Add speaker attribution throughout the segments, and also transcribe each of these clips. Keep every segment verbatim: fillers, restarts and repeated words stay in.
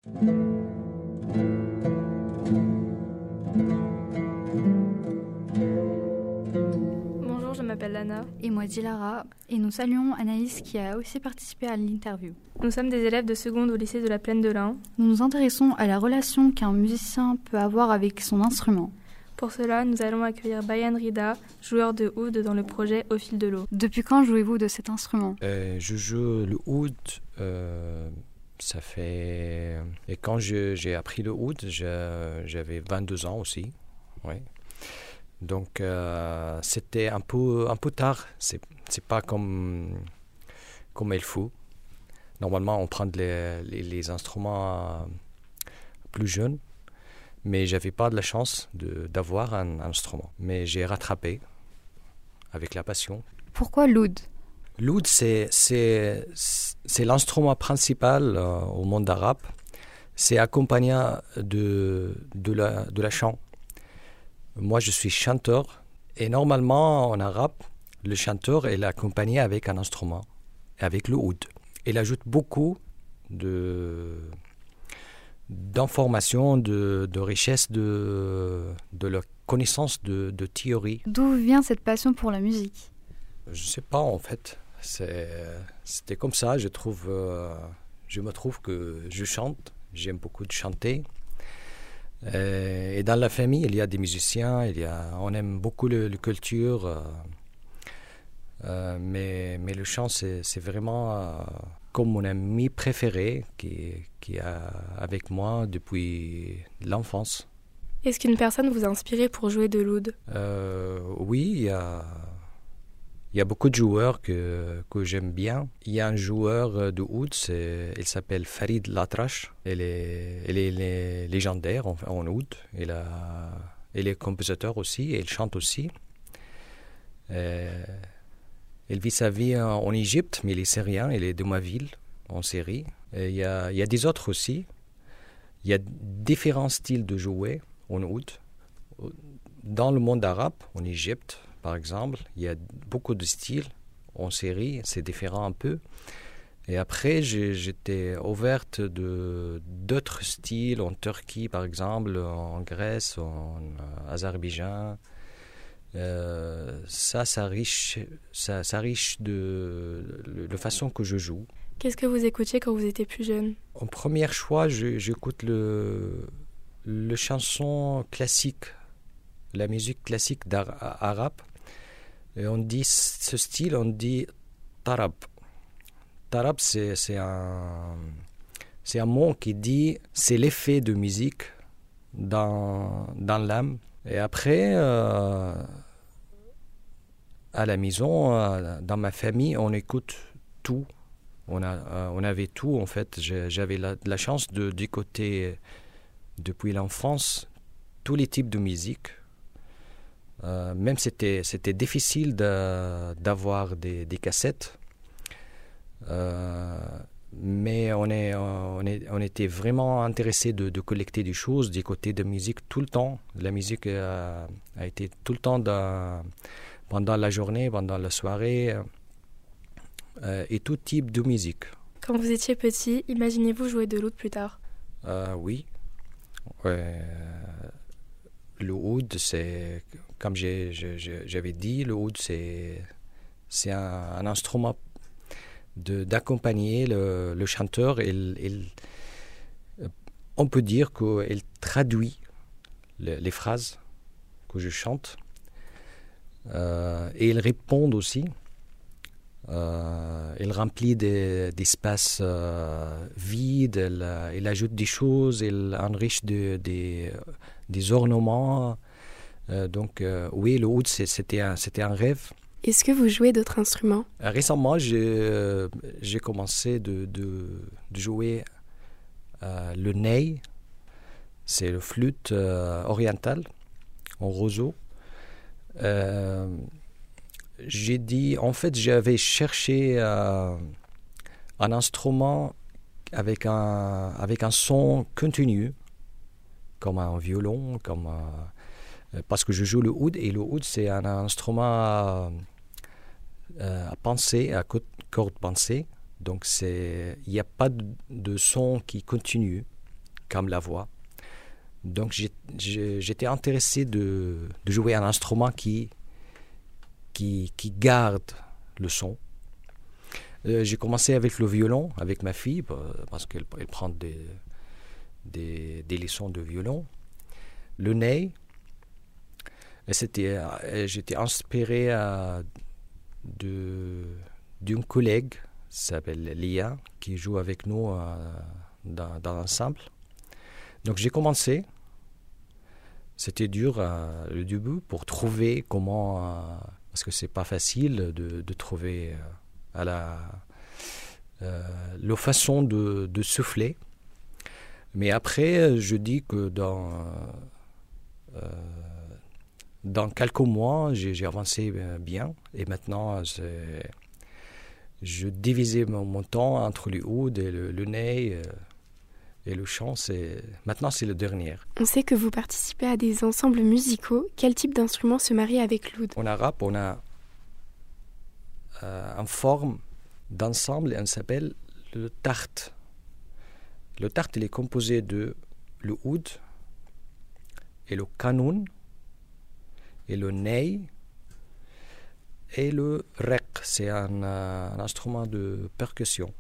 Speaker 1: Bonjour, je m'appelle Lana.
Speaker 2: Et moi Dilara, et nous saluons Anaïs qui a aussi participé à l'interview.
Speaker 1: Nous sommes des élèves de seconde au lycée de la Plaine de l'Ain.
Speaker 2: Nous nous intéressons à la relation qu'un musicien peut avoir avec son instrument.
Speaker 1: Pour cela, nous allons accueillir Bayan Rida, joueur de oud dans le projet Au fil de l'eau.
Speaker 2: Depuis quand jouez-vous de cet instrument ?
Speaker 3: euh, Je joue le oud, euh, ça fait... Et quand je, j'ai appris le oud, je, j'avais vingt-deux ans aussi. Oui. Donc euh, c'était un peu, un peu tard, c'est, c'est pas comme, comme il faut. Normalement, on prend les, les, les instruments plus jeunes. Mais je n'avais pas de la chance de, d'avoir un, un instrument. Mais j'ai rattrapé avec la passion.
Speaker 2: Pourquoi l'oud ?
Speaker 3: L'oud, c'est, c'est, c'est l'instrument principal euh, au monde arabe. C'est accompagné de, de, la, de la chant. Moi, je suis chanteur. Et normalement, en arabe, le chanteur est accompagné avec un instrument, avec le oud. Il ajoute beaucoup de... d'informations, de, de richesse, de, de la connaissance de, de théorie.
Speaker 2: D'où vient cette passion pour la musique ?
Speaker 3: Je ne sais pas en fait. C'est, c'était comme ça. Je, trouve, euh, je me trouve que je chante. J'aime beaucoup de chanter. Et, et dans la famille, il y a des musiciens. Il y a, on aime beaucoup la culture. Euh, euh, mais, mais le chant, c'est, c'est vraiment... Euh, comme mon ami préféré qui, qui est avec moi depuis l'enfance.
Speaker 1: Est-ce qu'une personne vous a inspiré pour jouer de l'oud ?
Speaker 3: euh, Oui, il y a, il y a beaucoup de joueurs que, que j'aime bien. Il y a un joueur de oud, c'est, il s'appelle Farid Latrache. Il est, il est, il est légendaire en, en oud. Il, a, il est compositeur aussi et il chante aussi. Euh, Il vit sa vie en Égypte, mais il est syrien, il est de ma ville, en Syrie. Et il y a, il y a des autres aussi. Il y a différents styles de jouer en oud. Dans le monde arabe, en Égypte, par exemple, il y a beaucoup de styles. En Syrie, c'est différent un peu. Et après, j'ai, j'étais ouverte de, d'autres styles, en Turquie, par exemple, en Grèce, en Azerbaïdjan. Euh, ça, ça riche, ça, ça riche de, de la façon que je joue.
Speaker 1: Qu'est-ce que vous écoutiez quand vous étiez plus jeune ?
Speaker 3: En premier choix, je, j'écoute le, le chanson classique, la musique classique arabe. Et on dit ce style, on dit tarab. Tarab, c'est, c'est un, c'est un mot qui dit, c'est l'effet de musique dans, dans l'âme. Et après, euh, à la maison, euh, dans ma famille, on écoute tout. On, a, euh, on avait tout, en fait. J'avais la, la chance de, d'écouter, depuis l'enfance, tous les types de musique. Euh, même c'était, c'était difficile de, d'avoir des, des cassettes. Euh, Mais on, est, on, est, on était vraiment intéressés de, de collecter des choses, d'écouter de la musique tout le temps. La musique a, a été tout le temps dans, pendant la journée, pendant la soirée, euh, et tout type de musique.
Speaker 1: Quand vous étiez petit, imaginez-vous jouer de l'oud plus tard ?
Speaker 3: euh, Oui. Ouais. Le oud, c'est, comme j'ai, j'ai, j'avais dit, le oud, c'est, c'est un, un instrument De, d'accompagner le, le chanteur. Il, il, on peut dire qu'il traduit le, les phrases que je chante euh, et il répond aussi. Euh, il remplit des, des espaces euh, vides, il, il ajoute des choses, il enrichit de, des, des ornements. Euh, donc euh, oui, le oud, c'était un, c'était un rêve.
Speaker 1: Est-ce que vous jouez d'autres instruments ?
Speaker 3: Récemment, j'ai, j'ai commencé de, de, de jouer euh, le ney, c'est le flûte euh, orientale en roseau. Euh, j'ai dit, en fait, j'avais cherché euh, un instrument avec un, avec un son continu, comme un violon, comme un, parce que je joue le oud, et le oud, c'est un instrument Euh, à penser, à corde pensée. Donc, il n'y a pas de, de son qui continue. comme la voix. Donc j'ai, j'ai, j'étais intéressé de, de jouer un instrument qui, qui, qui garde le son. Euh, j'ai commencé avec le violon, avec ma fille, parce qu'elle elle prend des, des, des leçons de violon. Le ney, c'était, j'étais inspiré à, de, d'une collègue, qui s'appelle Lia, qui joue avec nous euh, dans, dans l'ensemble. Donc j'ai commencé. C'était dur euh, le début pour trouver comment, euh, parce que c'est pas facile de, de trouver euh, à la, euh, la façon de, de souffler. Mais après, je dis que dans euh, dans quelques mois, j'ai, j'ai avancé bien et maintenant, c'est, je divisais mon, mon temps entre le oud et le, le ney. Euh, Et le chant, c'est... maintenant, c'est le dernier.
Speaker 4: On sait que vous participez à des ensembles musicaux. Quel type d'instrument se marie avec l'oud?
Speaker 3: En arabe, on a euh, une forme d'ensemble, elle s'appelle le tart. Le tart, il est composé de le oud et le kanoun et le ney et le rek. C'est un, un instrument de percussion.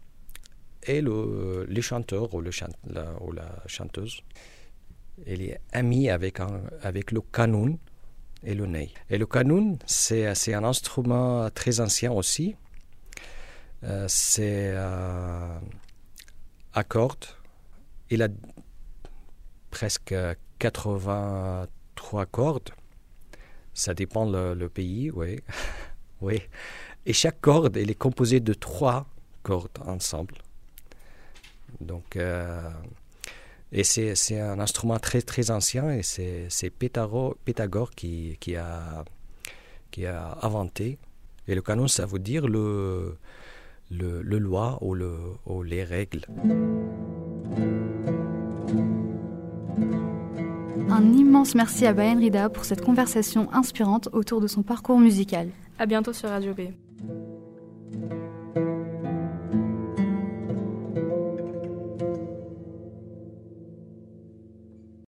Speaker 3: Et le, les chanteurs ou, le chante, la, ou la chanteuse, elle est amie avec, un, avec le kanoun et le ney. Et le kanoun, c'est, c'est un instrument très ancien aussi. Euh, c'est euh, à cordes. Il a presque quatre-vingt-trois cordes. Ça dépend le, le pays, oui. oui. Et chaque corde, elle est composée de trois cordes ensemble. Donc, euh, et c'est, c'est un instrument très, très ancien et c'est, c'est Pythagore, Pythagore qui, qui, a, qui a inventé. Et le canon, ça veut dire le, le, le loi ou, le, ou les règles.
Speaker 2: Un immense merci à Bayan Rida pour cette conversation inspirante autour de son parcours musical.
Speaker 1: À bientôt sur Radio B.